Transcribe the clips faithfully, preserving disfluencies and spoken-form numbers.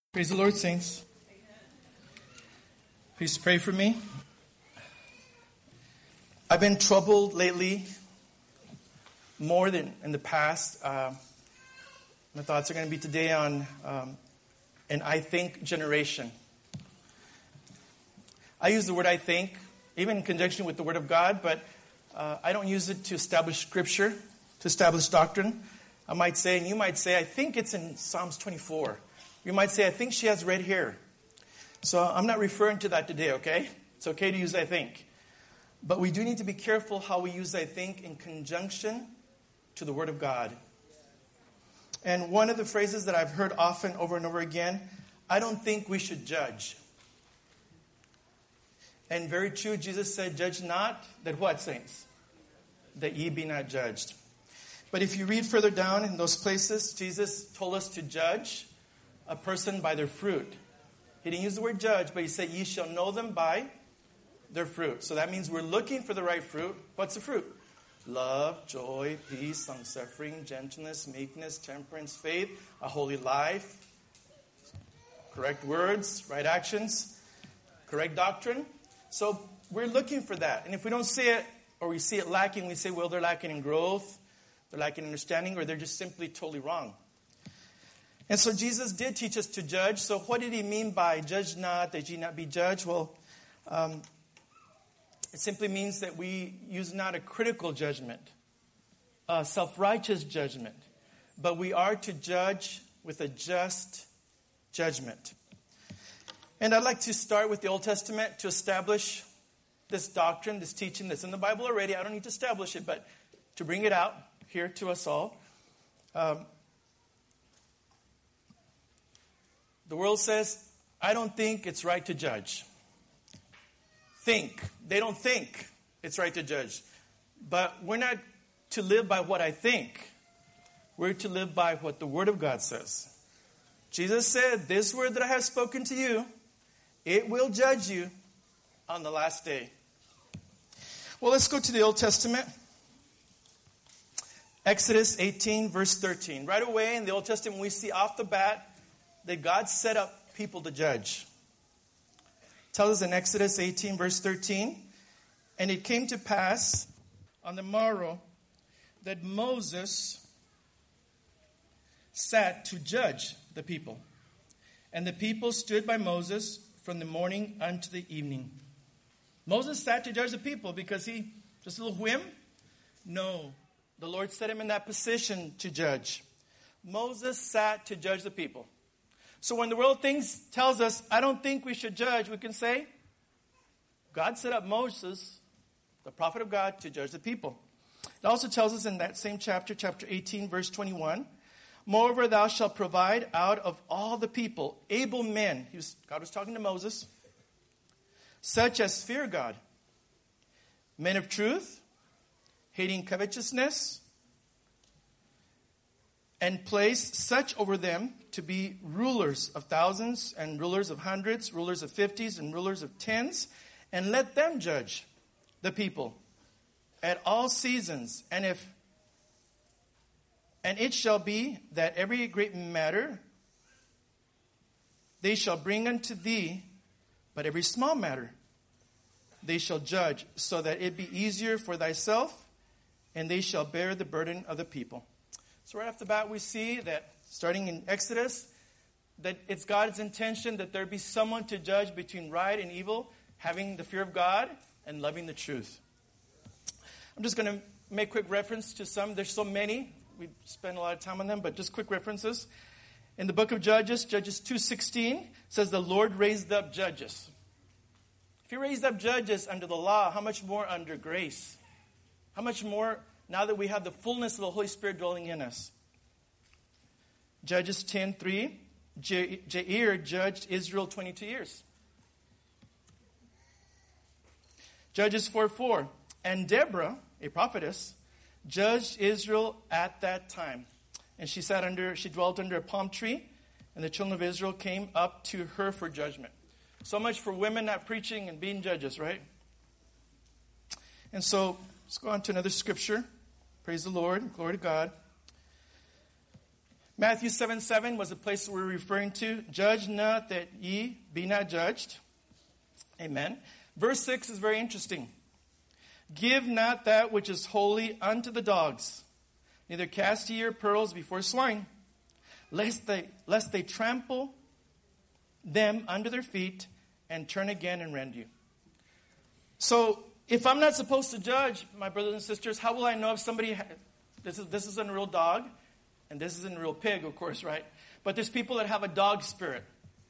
Praise the Lord, saints. Please pray for me. I've been troubled lately more than in the past. Uh, my thoughts are going to be today on um, an I think generation. I use the word I think, even in conjunction with the Word of God, but uh, I don't use it to establish Scripture, to establish doctrine. I might say, and you might say, I think it's in Psalms twenty-four. You might say, I think she has red hair. So I'm not referring to that today, okay? It's okay to use I think. But we do need to be careful how we use I think in conjunction to the Word of God. And one of the phrases that I've heard often over and over again, I don't think we should judge. And very true, Jesus said, judge not, that what, saints? That ye be not judged. But if you read further down in those places, Jesus told us to judge a person by their fruit. He didn't use the word judge, but he said, ye shall know them by their fruit. So that means we're looking for the right fruit. What's the fruit? Love, joy, peace, long-suffering, gentleness, meekness, temperance, faith, a holy life, correct words, right actions, correct doctrine. So we're looking for that. And if we don't see it, or we see it lacking, we say, well, they're lacking in growth, they're lacking in understanding, or they're just simply totally wrong. And so Jesus did teach us to judge. So what did he mean by judge not, that ye not be judged? Well, um, it simply means that we use not a critical judgment, a self-righteous judgment, but we are to judge with a just judgment. And I'd like to start with the Old Testament to establish this doctrine, this teaching that's in the Bible already. I don't need to establish it, but to bring it out here to us all. Um, The world says, I don't think it's right to judge. Think. They don't think it's right to judge. But we're not to live by what I think. We're to live by what the Word of God says. Jesus said, this word that I have spoken to you, it will judge you on the last day. Well, let's go to the Old Testament. Exodus eighteen, verse thirteen. Right away in the Old Testament, we see off the bat that God set up people to judge. It tells us in Exodus eighteen, verse thirteen, and it came to pass on the morrow that Moses sat to judge the people. And the people stood by Moses from the morning unto the evening. Moses sat to judge the people because he, just a little whim? No. The Lord set him in that position to judge. Moses sat to judge the people. So when the world thinks, tells us, I don't think we should judge, we can say, God set up Moses, the prophet of God, to judge the people. It also tells us in that same chapter, chapter eighteen, verse twenty-one, moreover, thou shalt provide out of all the people able men. He was, God was talking to Moses. Such as fear God, men of truth, hating covetousness, and place such over them to be rulers of thousands and rulers of hundreds, rulers of fifties and rulers of tens, and let them judge the people at all seasons. And if and it shall be that every great matter they shall bring unto thee, but every small matter they shall judge, so that it be easier for thyself, and they shall bear the burden of the people. So right off the bat, we see that, starting in Exodus, that it's God's intention that there be someone to judge between right and evil, having the fear of God and loving the truth. I'm just going to make quick reference to some. There's so many. We spend a lot of time on them, but just quick references. In the book of Judges, Judges two sixteen, says the Lord raised up judges. If he raised up judges under the law, how much more under grace? How much more now that we have the fullness of the Holy Spirit dwelling in us? Judges ten three, Je- Jair judged Israel twenty-two years. Judges four four, and Deborah, a prophetess, judged Israel at that time. And she sat under, she dwelt under a palm tree, and the children of Israel came up to her for judgment. So much for women not preaching and being judges, right? And so, let's go on to another scripture. Praise the Lord. Glory to God. Matthew seven seven was the place we're referring to. Judge not that ye be not judged. Amen. Verse six is very interesting. Give not that which is holy unto the dogs, neither cast ye your pearls before swine, lest they, lest they trample them under their feet and turn again and rend you. So, if I'm not supposed to judge, my brothers and sisters, how will I know if somebody, ha- this is this isn't a real dog, and this isn't a real pig, of course, right? But there's people that have a dog spirit.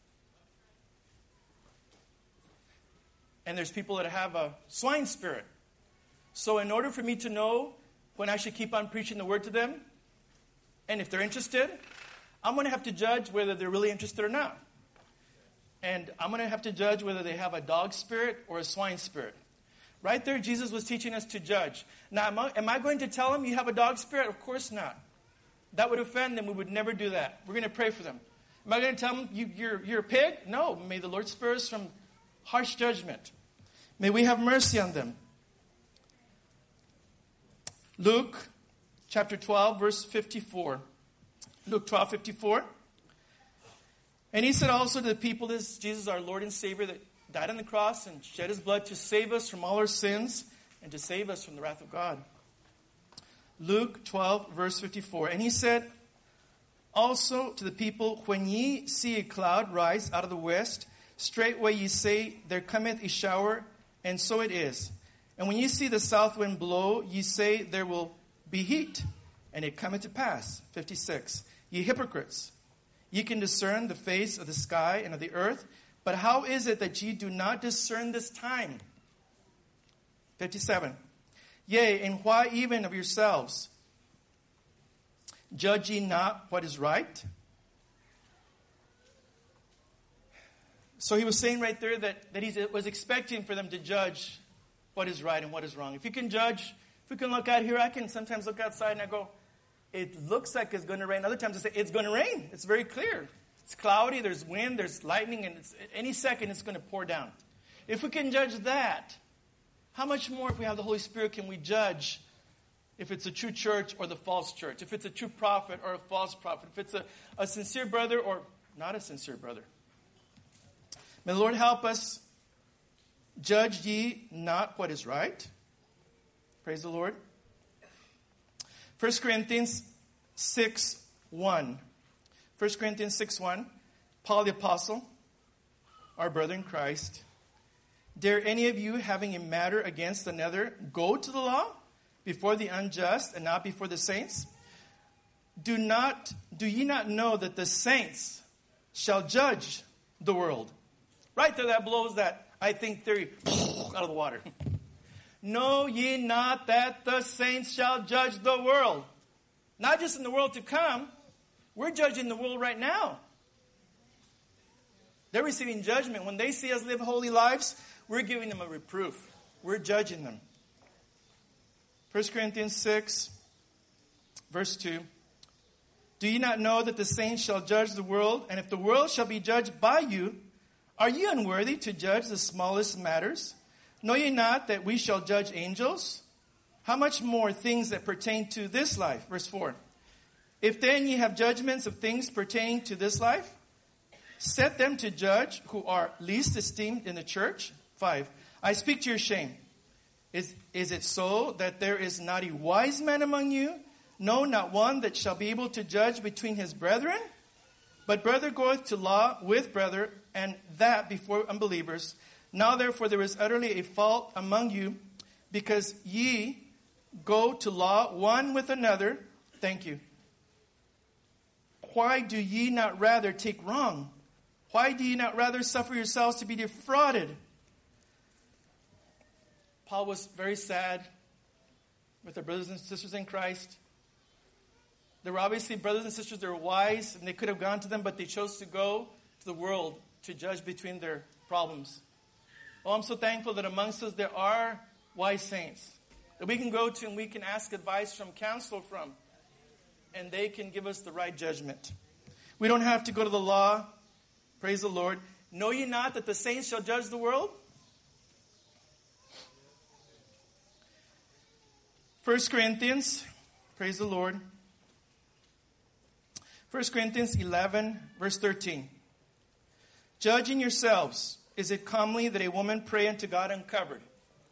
And there's people that have a swine spirit. So in order for me to know when I should keep on preaching the word to them, and if they're interested, I'm going to have to judge whether they're really interested or not. And I'm going to have to judge whether they have a dog spirit or a swine spirit. Right there, Jesus was teaching us to judge. Now, am I, am I going to tell them you have a dog spirit? Of course not. That would offend them. We would never do that. We're going to pray for them. Am I going to tell them you, you're, you're a pig? No. May the Lord spare us from harsh judgment. May we have mercy on them. Luke chapter twelve, verse fifty-four. Luke twelve, fifty-four. And he said also to the people, this Jesus, our Lord and Savior, that died on the cross and shed his blood to save us from all our sins and to save us from the wrath of God. Luke twelve, verse fifty-four. And he said also to the people, when ye see a cloud rise out of the west, straightway ye say, there cometh a shower, and so it is. And when ye see the south wind blow, ye say, there will be heat, and it cometh to pass. fifty-six. Ye hypocrites, ye can discern the face of the sky and of the earth, but how is it that ye do not discern this time? fifty-seven. Yea, and why even of yourselves? Judge ye not what is right? So he was saying right there that, that he was expecting for them to judge what is right and what is wrong. If you can judge, if we can look out here, I can sometimes look outside and I go, it looks like it's going to rain. Other times I say, it's going to rain. It's very clear. It's cloudy, there's wind, there's lightning, and it's, any second it's going to pour down. If we can judge that, how much more if we have the Holy Spirit can we judge if it's a true church or the false church, if it's a true prophet or a false prophet, if it's a, a sincere brother or not a sincere brother. May the Lord help us. Judge ye not what is right. Praise the Lord. First Corinthians six one. First Corinthians six one. Paul the Apostle, our brother in Christ. Dare any of you, having a matter against another, go to the law before the unjust and not before the saints? Do not, do ye not know that the saints shall judge the world? Right there, that blows that I think theory out of the water. Know ye not that the saints shall judge the world? Not just in the world to come. We're judging the world right now. They're receiving judgment. When they see us live holy lives, we're giving them a reproof. We're judging them. First Corinthians six, verse two. Do ye not know that the saints shall judge the world? And if the world shall be judged by you, are ye unworthy to judge the smallest matters? Know ye not that we shall judge angels? How much more things that pertain to this life? Verse four. If then ye have judgments of things pertaining to this life, set them to judge who are least esteemed in the church. Five. I speak to your shame. Is, is it so that there is not a wise man among you? No, not one that shall be able to judge between his brethren? But brother goeth to law with brother, and that before unbelievers. Now therefore there is utterly a fault among you, because ye go to law one with another. Thank you. Why do ye not rather take wrong? Why do ye not rather suffer yourselves to be defrauded? Paul was very sad with their brothers and sisters in Christ. There were obviously brothers and sisters that were wise, and they could have gone to them, but they chose to go to the world to judge between their problems. Oh, I'm so thankful that amongst us there are wise saints that we can go to and we can ask advice from, counsel from, and they can give us the right judgment. We don't have to go to the law. Praise the Lord. Know ye not that the saints shall judge the world? First Corinthians, praise the Lord. First Corinthians eleven, verse thirteen. Judging yourselves, is it comely that a woman pray unto God uncovered?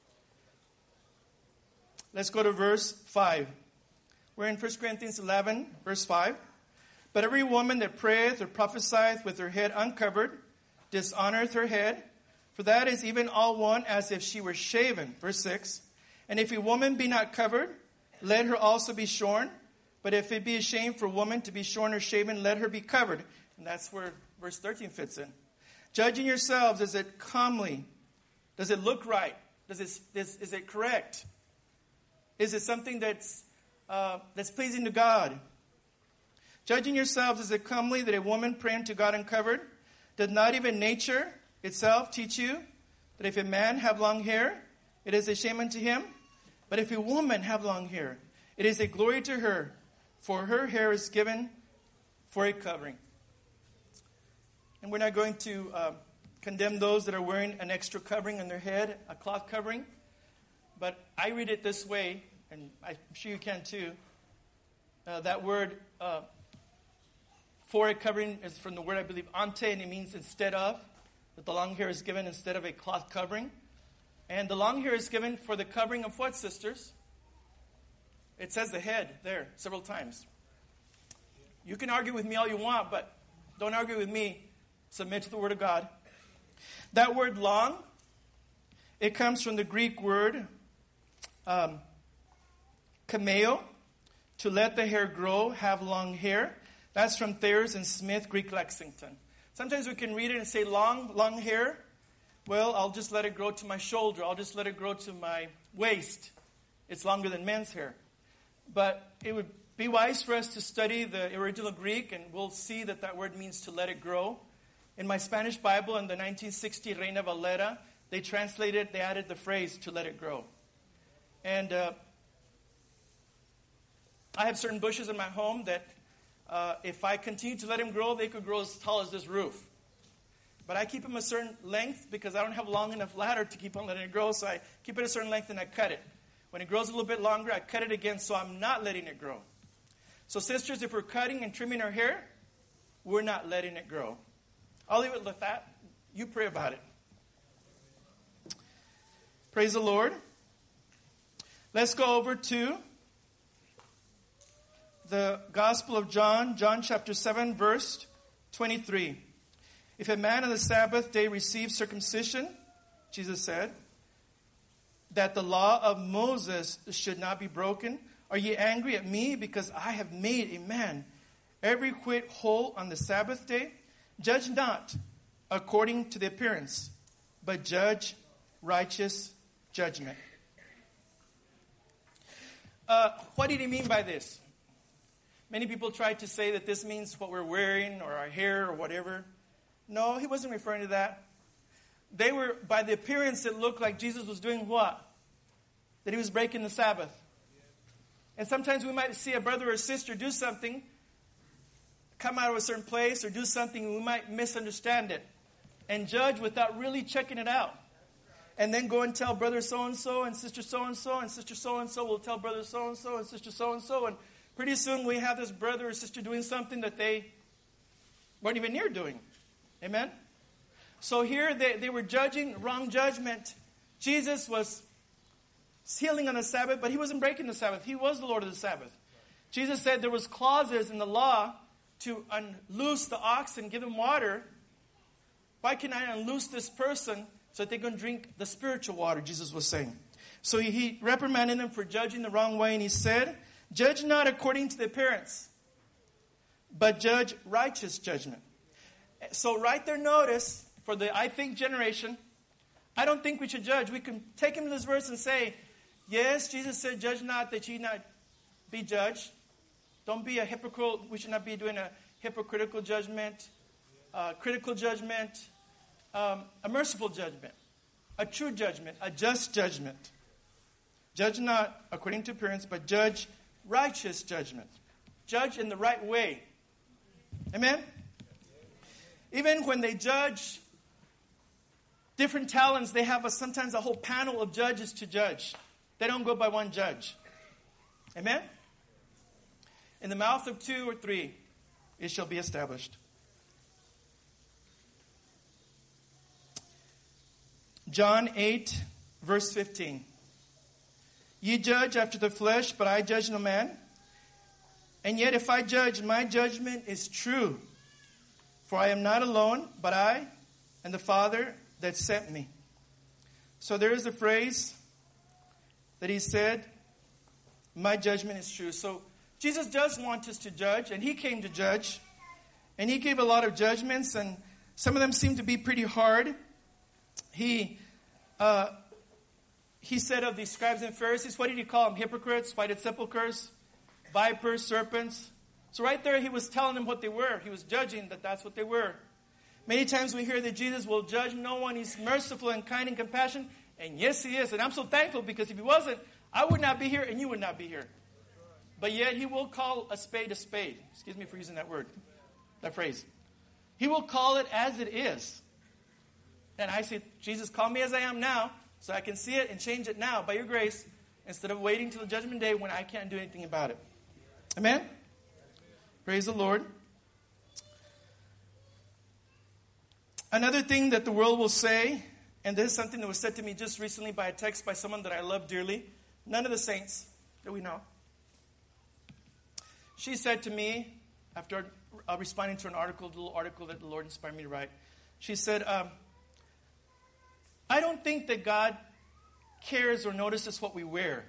Let's go to verse five. We're in First Corinthians eleven, verse five. But every woman that prayeth or prophesieth with her head uncovered dishonoreth her head, for that is even all one as if she were shaven. Verse six. And if a woman be not covered, let her also be shorn. But if it be a shame for a woman to be shorn or shaven, let her be covered. And that's where verse thirteen fits in. Judging yourselves, is it comely? Does it look right? Does it, is, is it correct? Is it something that's, uh, that's pleasing to God? Judging yourselves, is it comely that a woman pray unto God uncovered? Does not even nature itself teach you that if a man have long hair, it is a shame unto him? But if a woman have long hair, it is a glory to her, for her hair is given for a covering. And we're not going to uh, condemn those that are wearing an extra covering on their head, a cloth covering. But I read it this way, and I'm sure you can too. Uh, that word, uh, for a covering, is from the word, I believe, ante, and it means instead of. That the long hair is given instead of a cloth covering. And the long hair is given for the covering of what, sisters? It says the head there several times. You can argue with me all you want, but don't argue with me. Submit to the word of God. That word long, it comes from the Greek word um, kameo, to let the hair grow, have long hair. That's from Thayers and Smith, Greek Lexington. Sometimes we can read it and say long, long hair. Well, I'll just let it grow to my shoulder. I'll just let it grow to my waist. It's longer than men's hair. But it would be wise for us to study the original Greek, and we'll see that that word means to let it grow. In my Spanish Bible, in the nineteen sixty Reina Valera, they translated, they added the phrase, to let it grow. And uh, I have certain bushes in my home that uh, if I continue to let them grow, they could grow as tall as this roof. But I keep them a certain length because I don't have long enough ladder to keep on letting it grow, so I keep it a certain length and I cut it. When it grows a little bit longer, I cut it again, so I'm not letting it grow. So sisters, if we're cutting and trimming our hair, we're not letting it grow. I'll leave it with that. You pray about it. Praise the Lord. Let's go over to the Gospel of John, John chapter seven, verse twenty-three. If a man on the Sabbath day receives circumcision, Jesus said, that the law of Moses should not be broken, are ye angry at me because I have made a man every whit whole on the Sabbath day? Judge not according to the appearance, but judge righteous judgment. Uh, what did he mean by this? Many people try to say that this means what we're wearing or our hair or whatever. No, he wasn't referring to that. They were, by the appearance, it looked like Jesus was doing what? That he was breaking the Sabbath. And sometimes we might see a brother or a sister do something, come out of a certain place or do something, and we might misunderstand it and judge without really checking it out. And then go and tell brother so-and-so and sister so-and-so, and sister so-and-so will tell brother so-and-so and sister so-and-so. And pretty soon we have this brother or sister doing something that they weren't even near doing. Amen? So here they, they were judging wrong judgment. Jesus was healing on the Sabbath, but he wasn't breaking the Sabbath. He was the Lord of the Sabbath. Jesus said there was clauses in the law to unloose the ox and give him water. Why can I unloose this person so that they can drink the spiritual water, Jesus was saying. So he, he reprimanded them for judging the wrong way, and he said, judge not according to the appearance, but judge righteous judgment. So write their notice for the I think generation. I don't think we should judge. We can take him to this verse and say, yes, Jesus said, judge not that ye not be judged. Don't be a hypocrite. We should not be doing a hypocritical judgment, uh, critical judgment, um, a merciful judgment, a true judgment, a just judgment. Judge not according to appearance, but judge righteous judgment. Judge in the right way. Amen? Even when they judge different talents, they have a, sometimes a whole panel of judges to judge. They don't go by one judge. Amen? In the mouth of two or three, it shall be established. John eight, verse fifteen. Ye judge after the flesh, but I judge no man. And yet if I judge, my judgment is true. For I am not alone, but I and the Father that sent me. So there is a phrase that he said, my judgment is true. So Jesus does want us to judge, and he came to judge. And he gave a lot of judgments, and some of them seem to be pretty hard. He uh, he said of these scribes and Pharisees, what did he call them? Hypocrites, whited sepulchres, vipers, serpents. So right there he was telling them what they were. He was judging that that's what they were. Many times we hear that Jesus will judge no one. He's merciful and kind and compassionate. And yes, he is. And I'm so thankful, because if he wasn't, I would not be here and you would not be here. But yet he will call a spade a spade. Excuse me for using that word, that phrase. He will call it as it is. And I say, Jesus, call me as I am now, so I can see it and change it now by your grace, instead of waiting till the judgment day when I can't do anything about it. Amen? Praise the Lord. Another thing that the world will say, and this is something that was said to me just recently by a text by someone that I love dearly, none of the saints that we know. She said to me, after uh, responding to an article, the little article that the Lord inspired me to write, she said, um, I don't think that God cares or notices what we wear.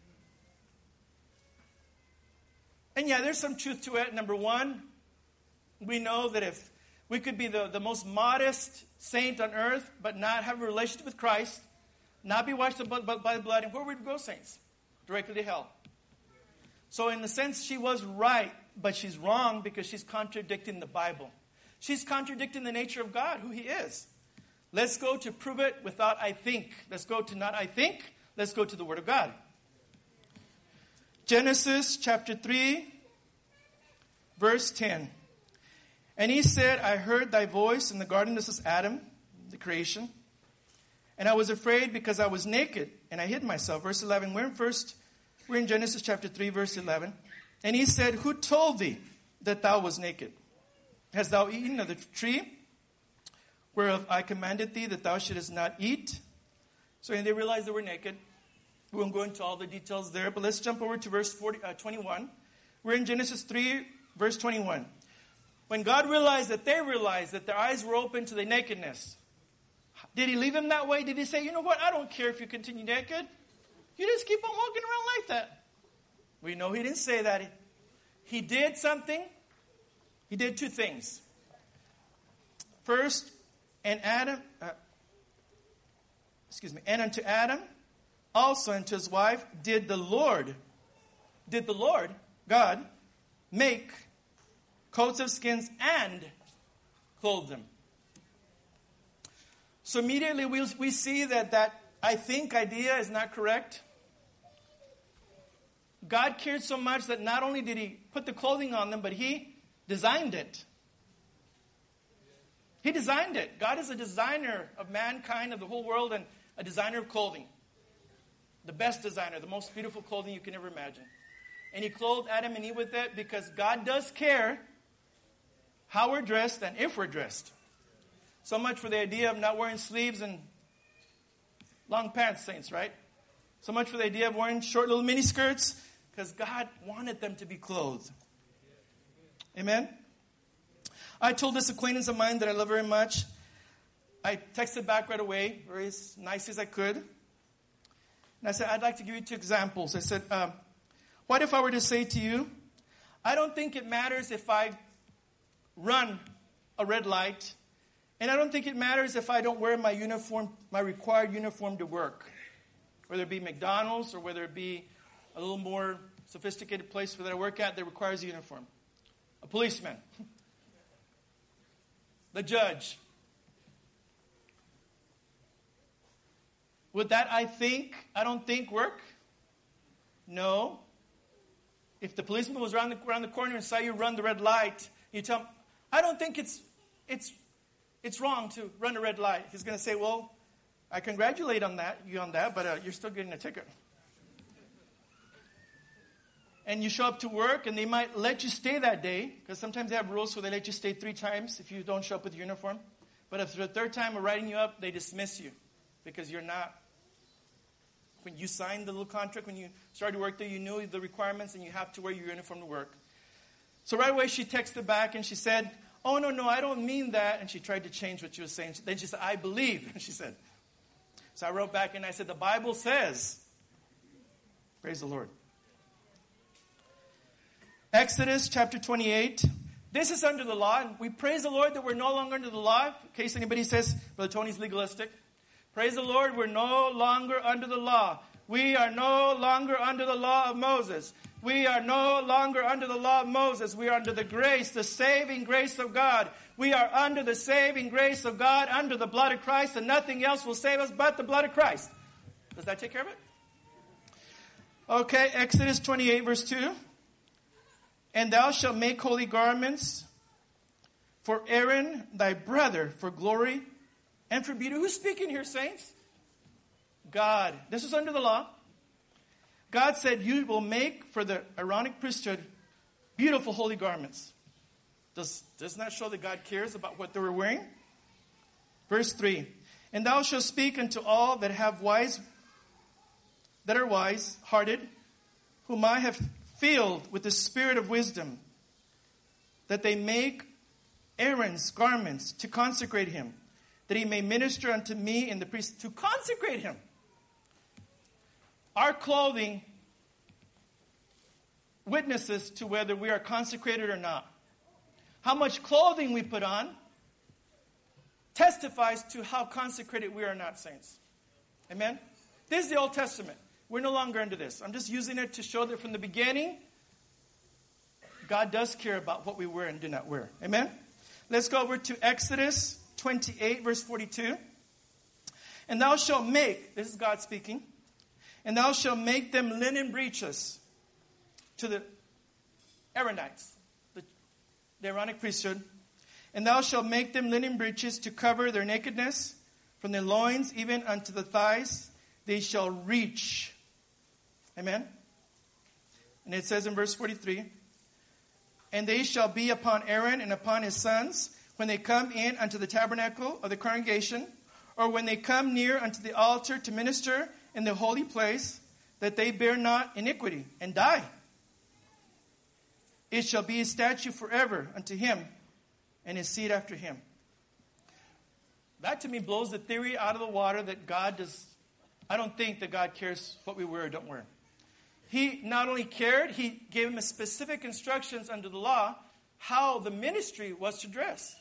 And yeah, there's some truth to it. Number one, we know that if we could be the, the most modest saint on earth, but not have a relationship with Christ, not be washed by, by the blood, and where would we go, saints? Directly to hell. So in the sense, she was right, but she's wrong because she's contradicting the Bible. She's contradicting the nature of God, who he is. Let's go to prove it without I think. Let's go to not I think. Let's go to the Word of God. Genesis chapter three, verse ten. And he said, I heard thy voice in the garden. This is Adam, the creation. And I was afraid because I was naked, and I hid myself. Verse eleven. We're in first, we're in Genesis chapter three, verse eleven. And he said, who told thee that thou was naked? Hast thou eaten of the tree whereof I commanded thee that thou shouldest not eat? So and they realized they were naked. We won't go into all the details there, but let's jump over to verse forty, uh, twenty-one. We're in Genesis three, verse twenty-one. When God realized that they realized that their eyes were open to the nakedness, did he leave them that way? Did he say, you know what, I don't care if you continue naked. You just keep on walking around like that. We know he didn't say that. He, he did something. He did two things. First, and Adam, uh, excuse me, and unto Adam, also unto his wife, did the Lord, did the Lord, God, make coats of skins and clothe them. So immediately we, we see that that I think idea is not correct. God cared so much that not only did he put the clothing on them, but he designed it. He designed it. God is a designer of mankind, of the whole world, and a designer of clothing. The best designer, the most beautiful clothing you can ever imagine. And he clothed Adam and Eve with it because God does care how we're dressed and if we're dressed. So much for the idea of not wearing sleeves and long pants, saints, right? So much for the idea of wearing short little mini skirts, because God wanted them to be clothed. Amen? I told this acquaintance of mine that I love very much. I texted back right away, very as nice as I could. And I said, I'd like to give you two examples. I said, uh, what if I were to say to you, I don't think it matters if I run a red light, and I don't think it matters if I don't wear my uniform, my required uniform to work, whether it be McDonald's or whether it be a little more sophisticated place that I work at that requires a uniform. A policeman. The judge. Would that I think, I don't think work? No. If the policeman was around the, around the corner and saw you run the red light, you tell him, I don't think it's it's it's wrong to run a red light. He's going to say, well, I congratulate on that, you on that, but uh, you're still getting a ticket. and you show up to work, and they might let you stay that day, because sometimes they have rules where they let you stay three times if you don't show up with your uniform. But if the third time of writing you up, they dismiss you because you're not. When you signed the little contract, when you started to work there, you knew the requirements and you have to wear your uniform to work. So right away she texted back and she said, oh, no, no, I don't mean that. And she tried to change what she was saying. Then she said, I believe, she said. So I wrote back and I said, the Bible says. Praise the Lord. Exodus chapter twenty-eight. This is under the law. And we praise the Lord that we're no longer under the law. In case anybody says, Brother Tony's legalistic. Praise the Lord, we're no longer under the law. We are no longer under the law of Moses. We are no longer under the law of Moses. We are under the grace, the saving grace of God. We are under the saving grace of God, under the blood of Christ, and nothing else will save us but the blood of Christ. Does that take care of it? Okay, Exodus twenty-eight, verse two. And thou shalt make holy garments for Aaron thy brother, for glory and for beauty. Who's speaking here, saints? God. This is under the law. God said, you will make for the Aaronic priesthood beautiful holy garments. Does, doesn't that show that God cares about what they were wearing? Verse three. And thou shalt speak unto all that have wise, that are wise hearted, whom I have filled with the spirit of wisdom, that they make Aaron's garments to consecrate him, that he may minister unto me in the priest, to consecrate him. Our clothing witnesses to whether we are consecrated or not. How much clothing we put on testifies to how consecrated we are not, saints. Amen? This is the Old Testament. We're no longer under this. I'm just using it to show that from the beginning, God does care about what we wear and do not wear. Amen? Let's go over to Exodus twenty-eight, verse forty-two. And thou shalt make, this is God speaking, and thou shalt make them linen breeches to the Aaronites, the, the Aaronic priesthood. And thou shalt make them linen breeches to cover their nakedness, from their loins even unto the thighs. They shall reach. Amen? And it says in verse forty-three, and they shall be upon Aaron and upon his sons when they come in unto the tabernacle of the congregation, or when they come near unto the altar to minister in the holy place, that they bear not iniquity and die. It shall be a statute forever unto him and his seed after him. That to me blows the theory out of the water that God does. I don't think that God cares what we wear or don't wear. He not only cared, he gave him specific instructions under the law how the ministry was to dress.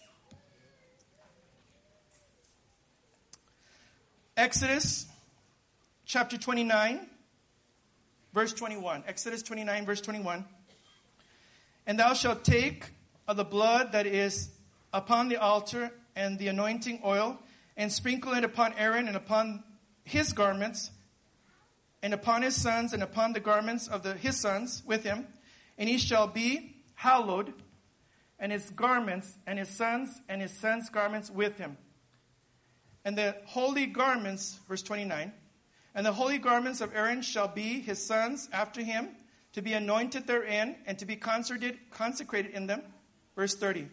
Exodus chapter twenty-nine, verse twenty-one. Exodus twenty-nine, verse twenty-one. And thou shalt take of the blood that is upon the altar and the anointing oil, and sprinkle it upon Aaron and upon his garments, and upon his sons, and upon the garments of the, his sons with him. And he shall be hallowed, and his garments, and his sons, and his sons' garments with him. And the holy garments, verse twenty-nine, and the holy garments of Aaron shall be his sons after him, to be anointed therein, and to be consecrated, consecrated in them. Verse thirty.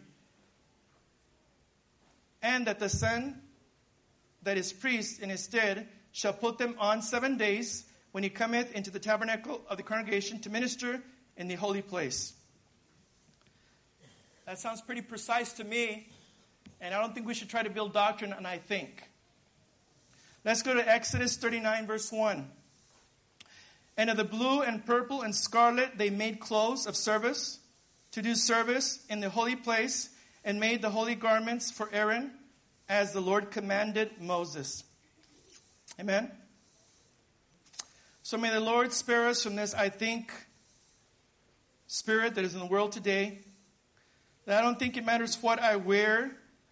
And that the son that is priest in his stead shall put them on seven days, when he cometh into the tabernacle of the congregation to minister in the holy place. That sounds pretty precise to me, and I don't think we should try to build doctrine on I think. Let's go to Exodus thirty-nine, verse one. And of the blue and purple and scarlet they made clothes of service, to do service in the holy place, and made the holy garments for Aaron, as the Lord commanded Moses. Amen? So may the Lord spare us from this, I think, spirit that is in the world today. That I don't think it matters what I wear.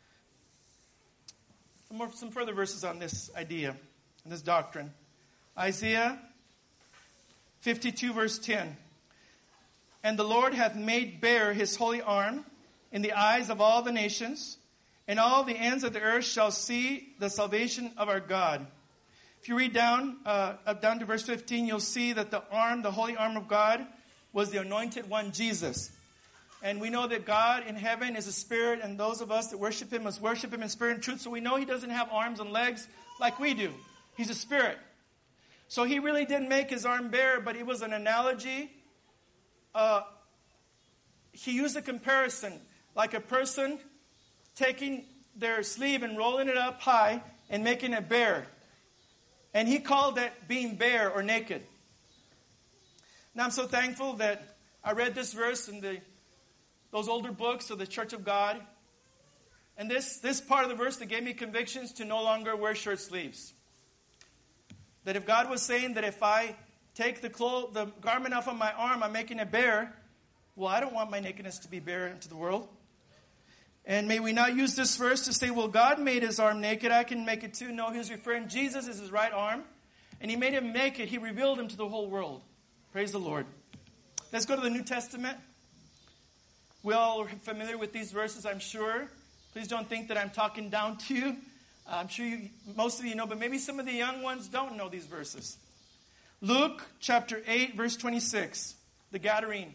Some, more, some further verses on this idea, on this doctrine. Isaiah fifty-two, verse ten. And the Lord hath made bare his holy arm in the eyes of all the nations, and all the ends of the earth shall see the salvation of our God. If you read down, uh, up down to verse fifteen, you'll see that the arm, the holy arm of God, was the anointed one, Jesus. And we know that God in heaven is a spirit, and those of us that worship him must worship him in spirit and truth. So we know he doesn't have arms and legs like we do. He's a spirit. So he really didn't make his arm bare, but it was an analogy. Uh, he used a comparison, like a person taking their sleeve and rolling it up high and making it bare. And he called that being bare or naked. Now I'm so thankful that I read this verse in the those older books of the Church of God. And this, this part of the verse that gave me convictions to no longer wear short sleeves. That if God was saying that if I take the clo- the garment off of my arm, I'm making it bare, well, I don't want my nakedness to be bare into the world. And may we not use this verse to say, well, God made his arm naked, I can make it too. No, he was referring, Jesus is his right arm, and he made him naked. He revealed him to the whole world. Praise the Lord. Let's go to the New Testament. We all are familiar with these verses, I'm sure. Please don't think that I'm talking down to you. I'm sure you, most of you know, but maybe some of the young ones don't know these verses. Luke chapter eight, verse twenty-six, the Gadarene.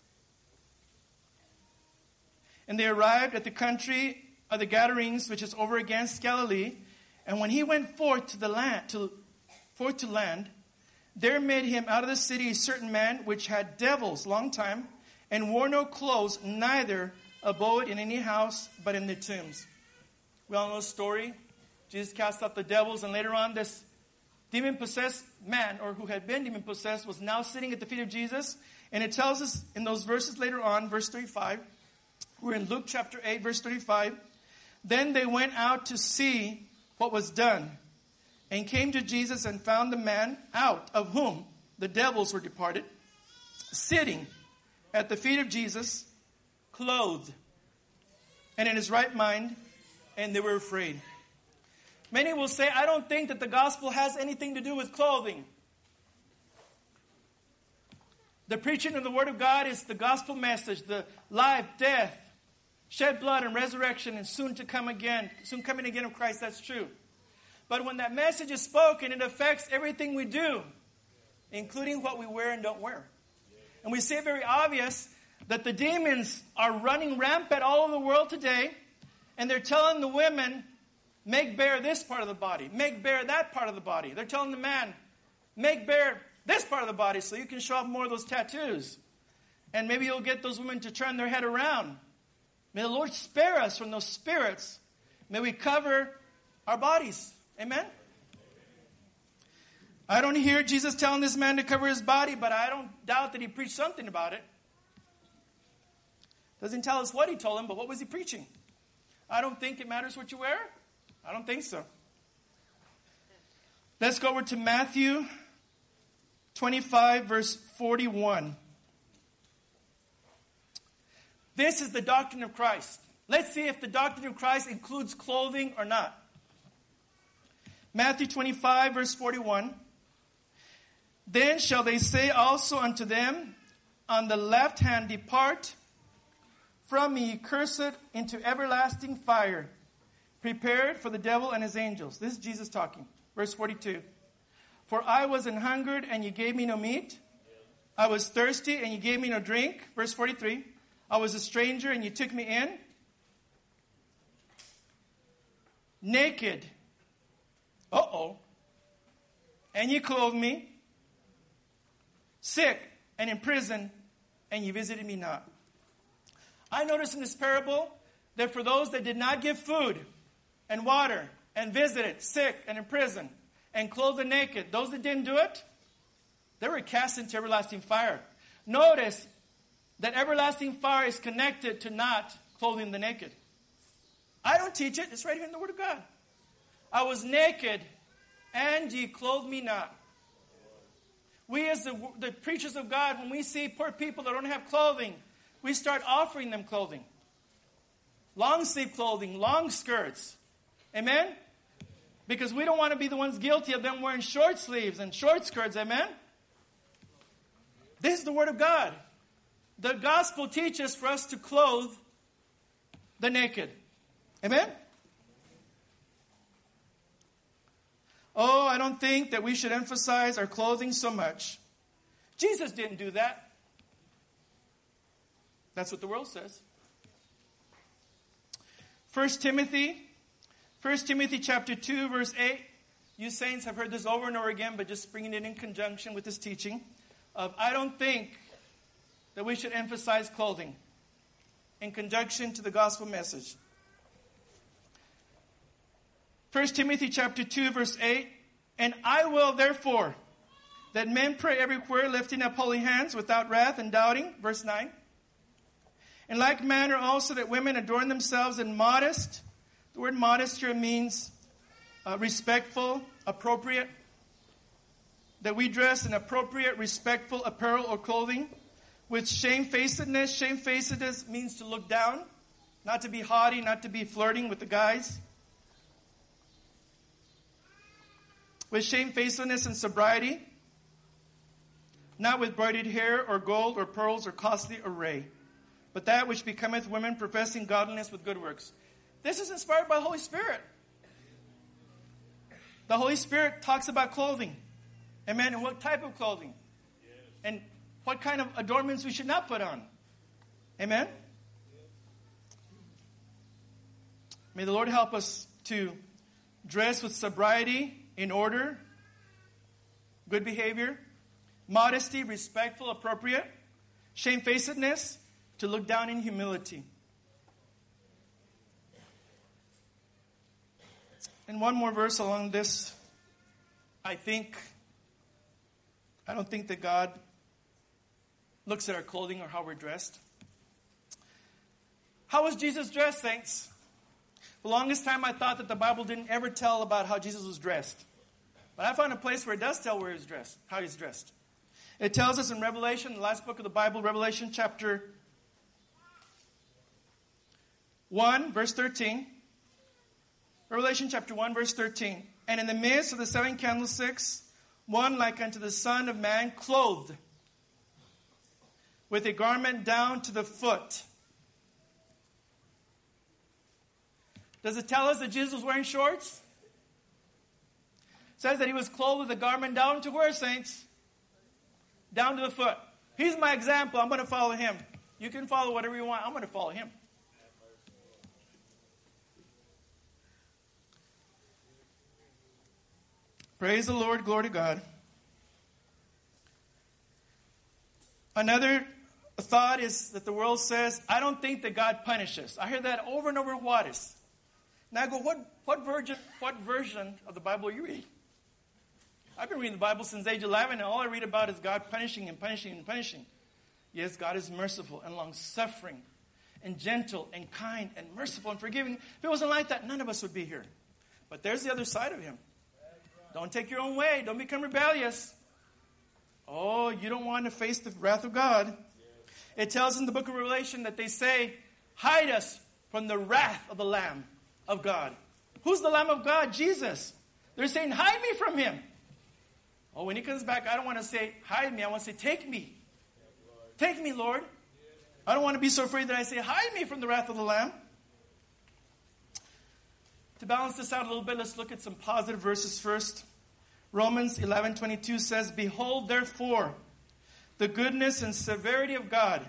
And they arrived at the country of the Gadarenes, which is over against Galilee. And when he went forth to the land, to, forth to land, there met him out of the city a certain man which had devils long time, and wore no clothes, neither abode in any house, but in the tombs. We all know the story. Jesus cast out the devils, and later on this demon-possessed man, or who had been demon-possessed, was now sitting at the feet of Jesus. And it tells us in those verses later on, verse thirty-five, we're in Luke chapter eight, verse thirty-five. Then they went out to see what was done, and came to Jesus and found the man out of whom the devils were departed, sitting at the feet of Jesus, clothed, and in his right mind, and they were afraid. Many will say, I don't think that the gospel has anything to do with clothing. The preaching of the word of God is the gospel message, the life, death, shed blood, and resurrection, and soon to come again, soon coming again of Christ. That's true. But when that message is spoken, it affects everything we do, including what we wear and don't wear. And we see it very obvious that the demons are running rampant all over the world today, and they're telling the women, make bare this part of the body, make bare that part of the body. They're telling the man, make bare this part of the body so you can show off more of those tattoos. And maybe you'll get those women to turn their head around. May the Lord spare us from those spirits. May we cover our bodies. Amen? I don't hear Jesus telling this man to cover his body, but I don't doubt that he preached something about it. Doesn't tell us what he told him, but what was he preaching? I don't think it matters what you wear. I don't think so. Let's go over to Matthew twenty-five, verse forty-one. This is the doctrine of Christ. Let's see if the doctrine of Christ includes clothing or not. Matthew twenty-five, verse forty-one. Then shall they say also unto them on the left hand, depart from me, cursed, into everlasting fire, prepared for the devil and his angels. This is Jesus talking. Verse forty-two. For I was an hungered, and you gave me no meat. I was thirsty, and you gave me no drink. Verse forty-three. I was a stranger, and you took me in. Naked. Uh-oh. And you clothed me. Sick and in prison, and you visited me not. I notice in this parable that for those that did not give food and water and visited sick and in prison and clothed the naked, those that didn't do it, they were cast into everlasting fire. Notice that everlasting fire is connected to not clothing the naked. I don't teach it. It's right here in the Word of God. I was naked, and ye clothed me not. We as the, the preachers of God, when we see poor people that don't have clothing, we start offering them clothing. Long sleeve clothing, long skirts. Amen? Because we don't want to be the ones guilty of them wearing short sleeves and short skirts. Amen? This is the Word of God. The gospel teaches for us to clothe the naked. Amen? Oh, I don't think that we should emphasize our clothing so much. Jesus didn't do that. That's what the world says. First Timothy, First Timothy chapter two, verse eight. You saints have heard this over and over again, but just bringing it in conjunction with this teaching of, I don't think that we should emphasize clothing in conjunction to the gospel message. First Timothy chapter two, verse eight. And I will therefore that men pray everywhere, lifting up holy hands without wrath and doubting. Verse nine. In like manner also that women adorn themselves in modest. The word modest here means uh, respectful, appropriate. That we dress in appropriate, respectful apparel or clothing. With shamefacedness. Shamefacedness means to look down. Not to be haughty, not to be flirting with the guys. With shamefacedness and sobriety. Not with braided hair or gold or pearls or costly array. But that which becometh women professing godliness with good works. This is inspired by the Holy Spirit. The Holy Spirit talks about clothing. Amen. And what type of clothing. Yes. And what kind of adornments we should not put on. Amen. May the Lord help us to dress with sobriety, in order, good behavior, modesty, respectful, appropriate, shamefacedness, to look down in humility. And one more verse along this. I think, I don't think that God looks at our clothing or how we're dressed. How was Jesus dressed, saints? For the longest time I thought that the Bible didn't ever tell about how Jesus was dressed. But I found a place where it does tell where he's dressed, how he's dressed. It tells us in Revelation, the last book of the Bible, Revelation chapter one, verse thirteen. Revelation chapter one, verse thirteen. And in the midst of the seven candlesticks, one like unto the Son of Man, clothed with a garment down to the foot. Does it tell us that Jesus was wearing shorts? It says that he was clothed with a garment down to where, saints? Down to the foot. He's my example. I'm going to follow him. You can follow whatever you want. I'm going to follow him. Praise the Lord. Glory to God. Another thought is that the world says, I don't think that God punishes. I hear that over and over. What is? Now I go, what, what, version, what version of the Bible are you reading? I've been reading the Bible since age eleven, and all I read about is God punishing and punishing and punishing. Yes, God is merciful and long-suffering and gentle and kind and merciful and forgiving. If it wasn't like that, none of us would be here. But there's the other side of him. Don't take your own way. Don't become rebellious. Oh, you don't want to face the wrath of God. It tells in the book of Revelation that they say, hide us from the wrath of the Lamb of God. Who's the Lamb of God? Jesus. They're saying, hide me from him. Oh, when he comes back, I don't want to say, hide me. I want to say, take me. Take me, Lord. I don't want to be so afraid that I say, hide me from the wrath of the Lamb. To balance this out a little bit, let's look at some positive verses first. Romans eleven twenty-two says, behold, therefore, the goodness and severity of God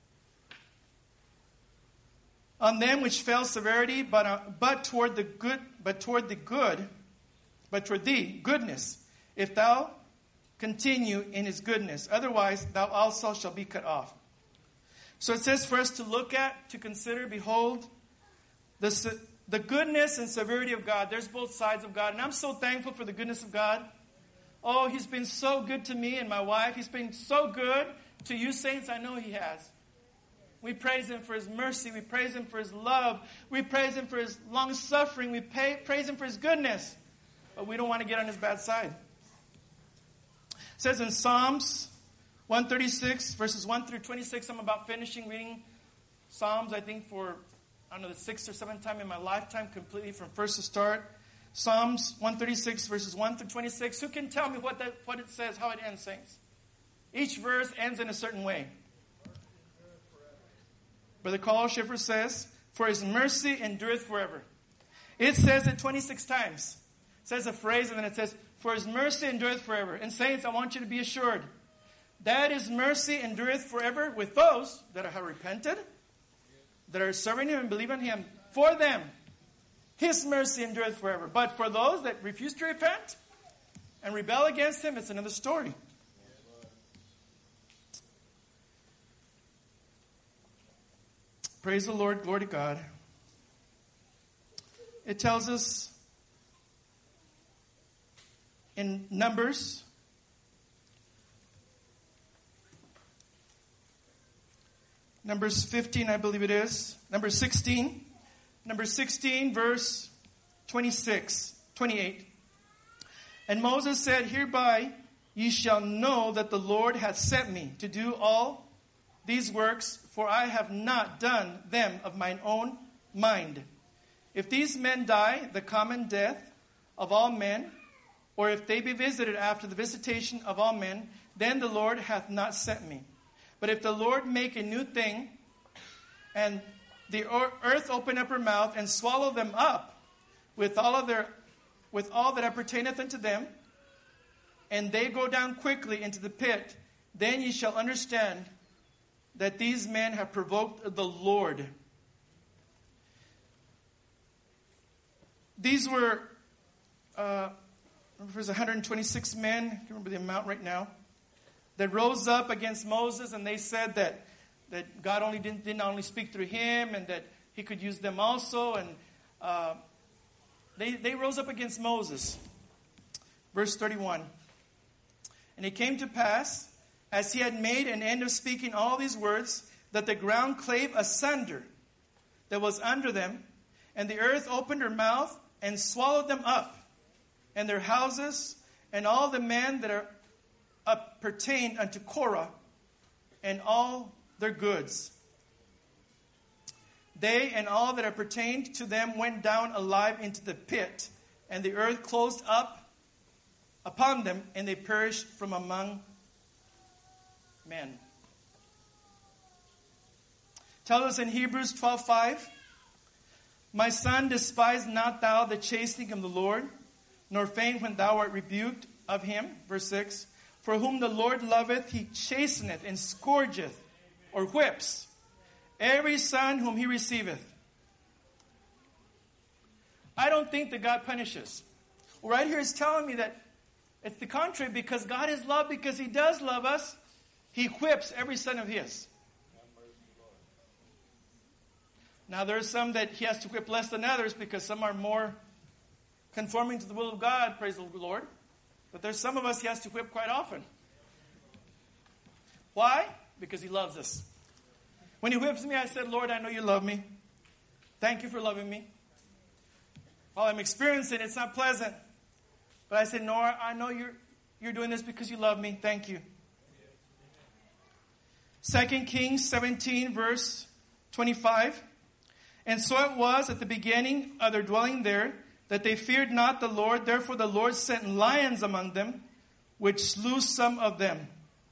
on them which fail severity, but uh, but toward the good, but toward the good, but toward thee goodness, if thou continue in his goodness. Otherwise, thou also shalt be cut off. So it says for us to look at, to consider, behold, the the goodness and severity of God. There's both sides of God, and I'm so thankful for the goodness of God. Oh, he's been so good to me and my wife. He's been so good to you, saints. I know he has. We praise him for his mercy. We praise him for his love. We praise him for his long suffering. We pay, praise him for his goodness. But we don't want to get on his bad side. It says in Psalms one thirty-six, verses one through twenty-six, I'm about finishing reading Psalms, I think, for, I don't know, the sixth or seventh time in my lifetime, completely from first to start. Psalms one thirty-six, verses one through twenty-six. Who can tell me what that what it says, how it ends, saints? Each verse ends in a certain way. Brother Carl Schiffer says, for his mercy endureth forever. It says it twenty-six times. It says a phrase and then it says, for his mercy endureth forever. And saints, I want you to be assured that His mercy endureth forever with those that have repented, that are serving Him and believe in Him. For them, His mercy endureth forever. But for those that refuse to repent and rebel against Him, it's another story. Praise the Lord, glory to God. It tells us in Numbers, Numbers fifteen, I believe it is. Number sixteen. Number sixteen, verse twenty-six, twenty-eight. And Moses said, hereby ye shall know that the Lord hath sent me to do all these works, for I have not done them of mine own mind. If these men die the common death of all men, or if they be visited after the visitation of all men, then the Lord hath not sent me. But if the Lord make a new thing, and the earth open up her mouth and swallow them up with all of their, with all that appertaineth unto them, and they go down quickly into the pit, then ye shall understand that these men have provoked the Lord. These were, uh, it was one hundred twenty-six men, I can't remember the amount right now, that rose up against Moses, and they said that, that God only didn't, didn't only speak through him, and that He could use them also. And uh, they, they rose up against Moses. Verse thirty-one. And it came to pass, as he had made an end of speaking all these words, that the ground clave asunder that was under them, and the earth opened her mouth and swallowed them up, and their houses, and all the men that are appertained unto Korah, and all their goods. They and all that appertained to them went down alive into the pit, and the earth closed up upon them, and they perished from among men. Tell us in Hebrews twelve five, my son, despise not thou the chastening of the Lord, nor faint when thou art rebuked of him. Verse six, for whom the Lord loveth, he chasteneth and scourgeth, or whips, every son whom he receiveth. I don't think that God punishes. Right here is telling me that it's the contrary, because God is love, because He does love us. He whips every son of His. Now there are some that He has to whip less than others, because some are more conforming to the will of God, praise the Lord. But there's some of us He has to whip quite often. Why? Because He loves us. When He whips me, I said, Lord, I know You love me. Thank You for loving me. While I'm experiencing it, it's not pleasant. But I said, no, I know you're, you're doing this because You love me. Thank You. Second Kings seventeen, verse twenty-five. And so it was at the beginning of their dwelling there, that they feared not the Lord. Therefore the Lord sent lions among them, which slew some of them.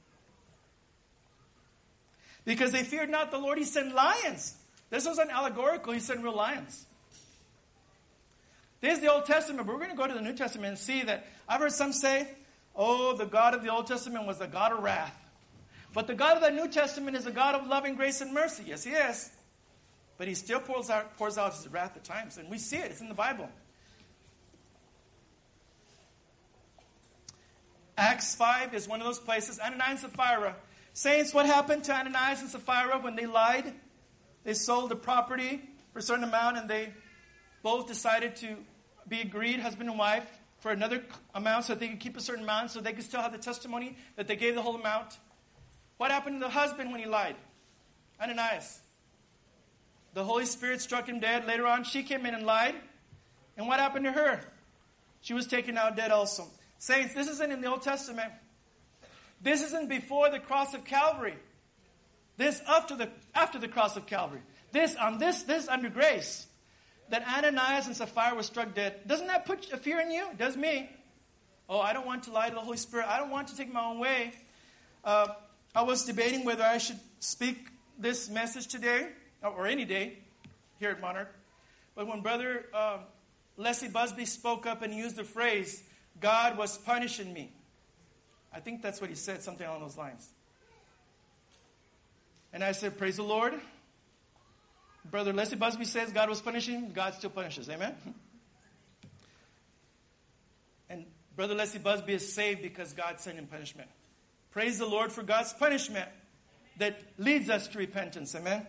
Because they feared not the Lord, He sent lions. This wasn't allegorical. He sent real lions. This is the Old Testament, but we're going to go to the New Testament and see that I've heard some say, oh, the God of the Old Testament was the God of wrath. But the God of the New Testament is a God of loving grace and mercy. Yes, He is. But He still pours out, pours out His wrath at times. And we see it. It's in the Bible. Acts five is one of those places. Ananias and Sapphira. Saints, what happened to Ananias and Sapphira when they lied? They sold the property for a certain amount, and they both decided to be agreed, husband and wife, for another amount so that they could keep a certain amount, so they could still have the testimony that they gave the whole amount. What happened to the husband when he lied? Ananias. The Holy Spirit struck him dead. Later on, she came in and lied. And what happened to her? She was taken out dead also. Saints, this isn't in the Old Testament. This isn't before the cross of Calvary. This after the after the cross of Calvary. This on this this under grace. That Ananias and Sapphira were struck dead. Doesn't that put a fear in you? It does me. Oh, I don't want to lie to the Holy Spirit. I don't want to take my own way. Uh, I was debating whether I should speak this message today or any day here at Monarch. But when Brother uh, Leslie Busby spoke up and used the phrase, God was punishing me. I think that's what he said, something along those lines. And I said, praise the Lord. Brother Leslie Busby says God was punishing. God still punishes. Amen? And Brother Leslie Busby is saved because God sent him punishment. Praise the Lord for God's punishment that leads us to repentance. Amen?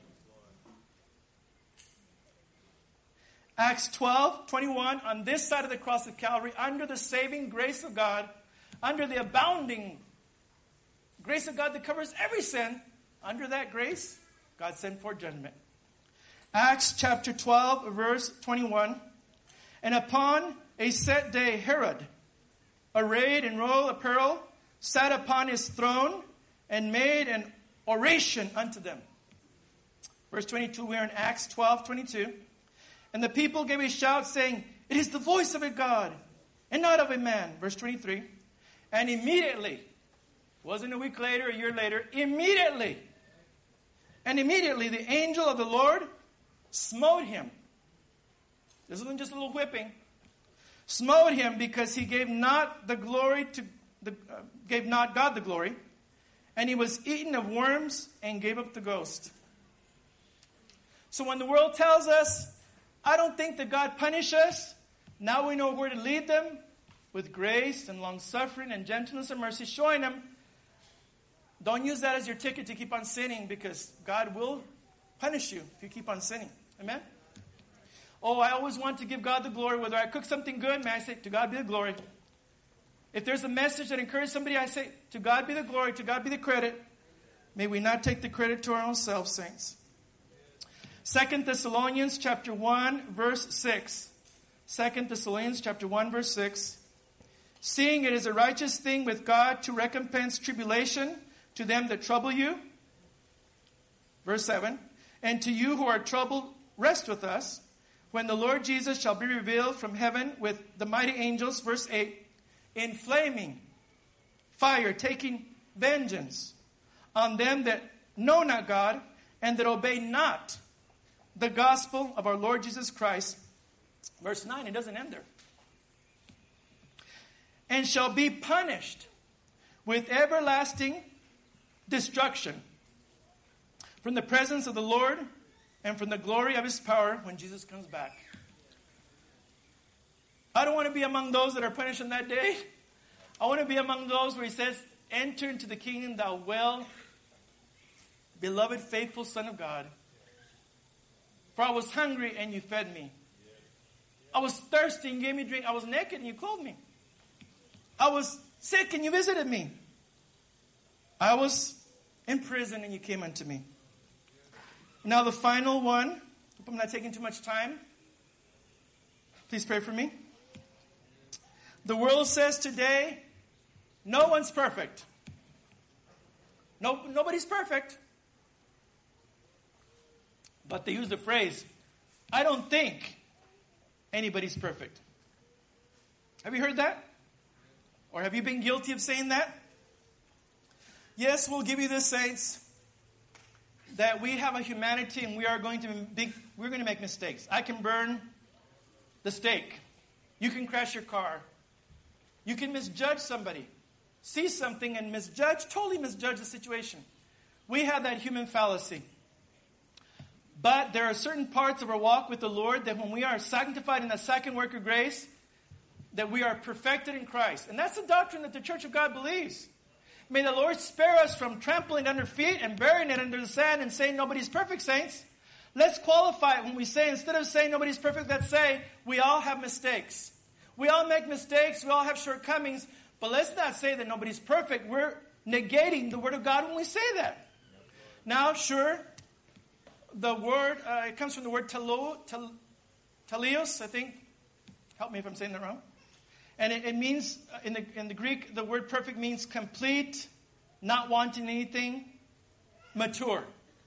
Acts twelve, twenty-one, on this side of the cross of Calvary, under the saving grace of God, under the abounding grace of God that covers every sin, under that grace, God sent forth judgment. Acts chapter twelve, verse twenty-one, and upon a set day, Herod, arrayed in royal apparel, sat upon his throne and made an oration unto them. Verse twenty-two, we are in Acts twelve, twenty-two. And the people gave a shout, saying, it is the voice of a God, and not of a man. Verse twenty-three. And immediately, wasn't a week later, a year later, immediately, and immediately the angel of the Lord smote him. This isn't just a little whipping. Smote him because he gave not the glory to the uh, gave not God the glory, and he was eaten of worms and gave up the ghost. So when the world tells us, I don't think that God punished us, now we know where to lead them with grace and long-suffering and gentleness and mercy, showing them, don't use that as your ticket to keep on sinning, because God will punish you if you keep on sinning. Amen? Oh, I always want to give God the glory. Whether I cook something good, may I say, to God be the glory. If there's a message that encourages somebody, I say, to God be the glory, to God be the credit. May we not take the credit to our own selves, saints. Second Thessalonians chapter one, verse six. Second Thessalonians chapter one, verse six. Seeing it is a righteous thing with God to recompense tribulation to them that trouble you. Verse seven. And to you who are troubled, rest with us, when the Lord Jesus shall be revealed from heaven with the mighty angels. Verse eight. In flaming fire, taking vengeance on them that know not God, and that obey not the gospel of our Lord Jesus Christ. Verse nine, it doesn't end there. And shall be punished with everlasting destruction from the presence of the Lord and from the glory of his power when Jesus comes back. I don't want to be among those that are punished on that day. I want to be among those where he says, enter into the kingdom, thou well, beloved, faithful Son of God. For I was hungry and you fed me. I was thirsty and you gave me drink. I was naked and you clothed me. I was sick and you visited me. I was in prison and you came unto me. Now the final one. Hope I'm not taking too much time. Please pray for me. The world says today, no one's perfect. No, nobody's perfect. But they use the phrase, I don't think anybody's perfect. Have you heard that? Or have you been guilty of saying that? Yes, we'll give you this, saints, that we have a humanity and we are going to be, we're going to make mistakes. I can burn the steak. You can crash your car. You can misjudge somebody. See something and misjudge, totally misjudge the situation. We have that human fallacy. But there are certain parts of our walk with the Lord that when we are sanctified in the second work of grace, that we are perfected in Christ. And that's the doctrine that the Church of God believes. May the Lord spare us from trampling under feet and burying it under the sand and saying nobody's perfect, saints. Let's qualify it when we say, instead of saying nobody's perfect, let's say we all have mistakes. We all make mistakes. We all have shortcomings. But let's not say that nobody's perfect. We're negating the Word of God when we say that. Now, sure, the word, uh, it comes from the word telo, tel, teleos, I think. Help me if I'm saying that wrong. And it, it means, uh, in the in the Greek, the word perfect means complete, not wanting anything, mature.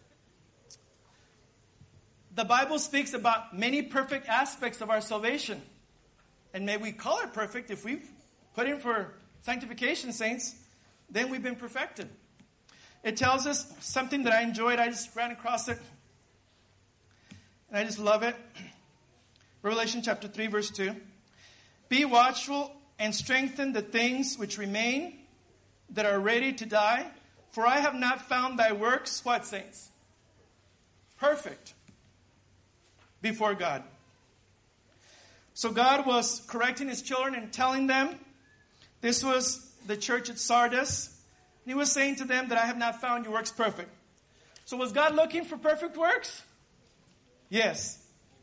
The Bible speaks about many perfect aspects of our salvation. And may we call it perfect if we've put in for sanctification, saints, then we've been perfected. It tells us something that I enjoyed. I just ran across it. And I just love it. Revelation chapter three, verse two. Be watchful and strengthen the things which remain that are ready to die, For I have not found thy works, what, saints? Perfect before God. So God was correcting his children and telling them, this was the church at Sardis, and he was saying to them that I have not found your works perfect. So was God looking for perfect works? Yes.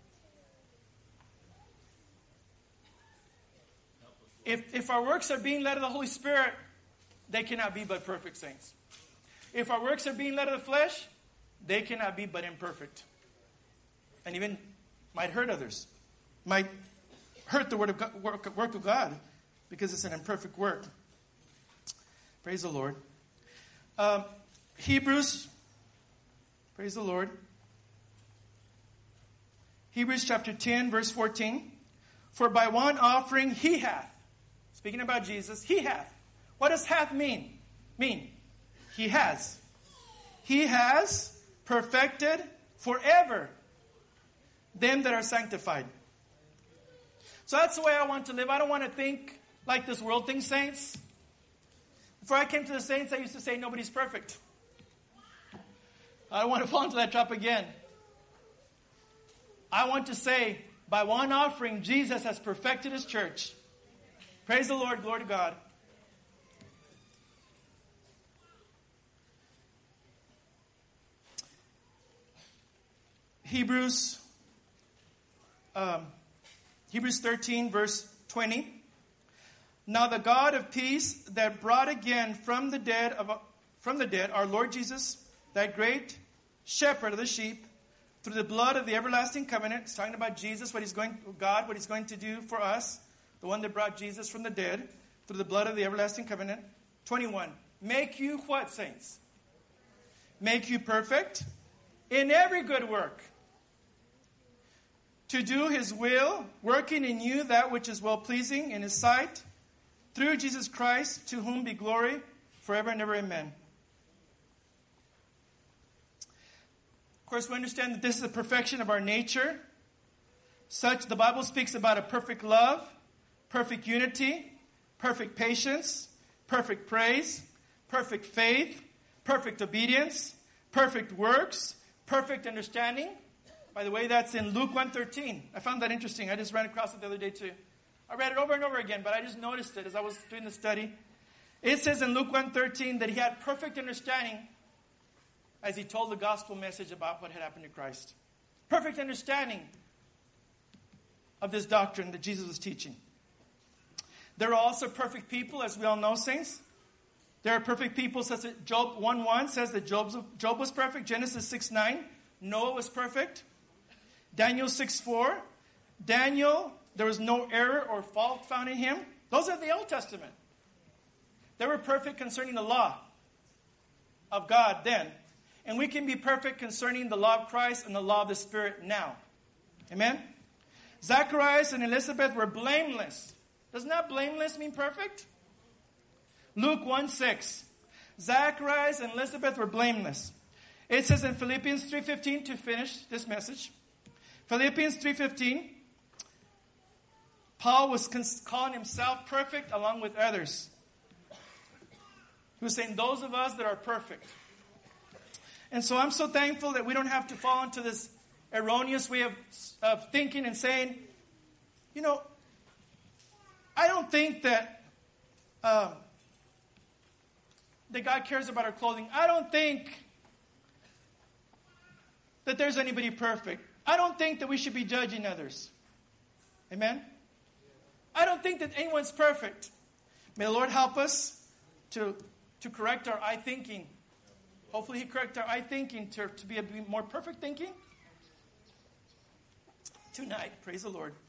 If, if our works are being led of the Holy Spirit, they cannot be but perfect, saints. If our works are being led of the flesh, they cannot be but imperfect. And even might hurt others. Might hurt the word of God, work, work of God because it's an imperfect work. Praise the Lord. Um, Hebrews, praise the Lord. Hebrews chapter ten, verse fourteen. For by one offering he hath, speaking about Jesus, he hath. What does hath mean? Mean. He has. He has perfected forever them that are sanctified. So that's the way I want to live. I don't want to think like this world thinks, saints. Before I came to the saints, I used to say nobody's perfect. I don't want to fall into that trap again. I want to say, by one offering, Jesus has perfected his church. Praise the Lord, glory to God. Hebrews, um, Hebrews thirteen, verse twenty. Now the God of peace that brought again from the dead of from the dead our Lord Jesus, that great shepherd of the sheep, through the blood of the everlasting covenant. It's talking about Jesus, what he's going, God, what he's going to do for us, the one that brought Jesus from the dead, through the blood of the everlasting covenant. twenty-one. Make you what, saints? Make you perfect in every good work, to do his will, working in you that which is well-pleasing in his sight, through Jesus Christ, to whom be glory forever and ever. Amen. Of course, we understand that this is the perfection of our nature. Such, the Bible speaks about a perfect love, perfect unity, perfect patience, perfect praise, perfect faith, perfect obedience, perfect works, perfect understanding. By the way, that's in Luke one thirteen. I found that interesting. I just ran across it the other day too. I read it over and over again, but I just noticed it as I was doing the study. It says in Luke one thirteen that he had perfect understanding as he told the gospel message about what had happened to Christ. Perfect understanding of this doctrine that Jesus was teaching. There are also perfect people, as we all know, saints. There are perfect people, such as Job one one says that Job's, Job was perfect. Genesis six nine, Noah was perfect. Daniel six four, Daniel, there was no error or fault found in him. Those are the Old Testament. They were perfect concerning the law of God then. And we can be perfect concerning the law of Christ and the law of the Spirit now. Amen? Zacharias and Elizabeth were blameless. Doesn't that blameless mean perfect? Luke one six. Zacharias and Elizabeth were blameless. It says in Philippians three fifteen, to finish this message. Philippians three fifteen. Paul was calling himself perfect along with others. He was saying those of us that are perfect. And so I'm so thankful that we don't have to fall into this erroneous way of, of thinking and saying, you know, I don't think that uh, that God cares about our clothing. I don't think that there's anybody perfect. I don't think that we should be judging others. Amen? I don't think that anyone's perfect. May the Lord help us to, to correct our eye thinking. Hopefully he correct our eye thinking to, to be a more perfect thinking tonight. Praise the Lord.